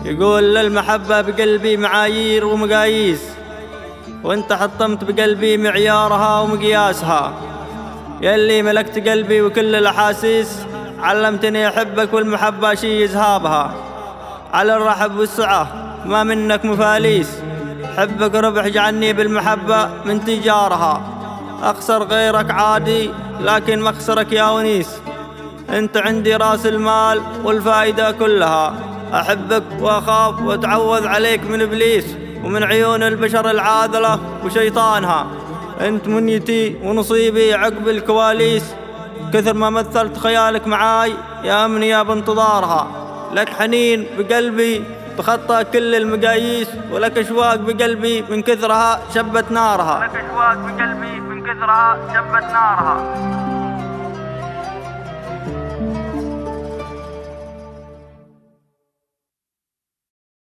يقول للمحبة بقلبي معايير ومقاييس، وانت حطمت بقلبي معيارها ومقياسها. يلي ملكت قلبي وكل الأحاسيس، علمتني أحبك والمحبة شي يزهابها. على الرحب والسعة ما منك مفاليس، حبك ربح جعلني بالمحبة من تجارها. أخسر غيرك عادي لكن مخسرك يا ونيس، انت عندي راس المال والفائدة كلها. أحبك وأخاف وأتعوذ عليك من إبليس ومن عيون البشر العاذلة وشيطانها. انت منيتي ونصيبي عقب الكواليس، كثر ما مثلت خيالك معاي يا أمنية بانتظارها. لك حنين بقلبي تخطى كل المقاييس، ولك أشواق بقلبي من كثرها شبت نارها.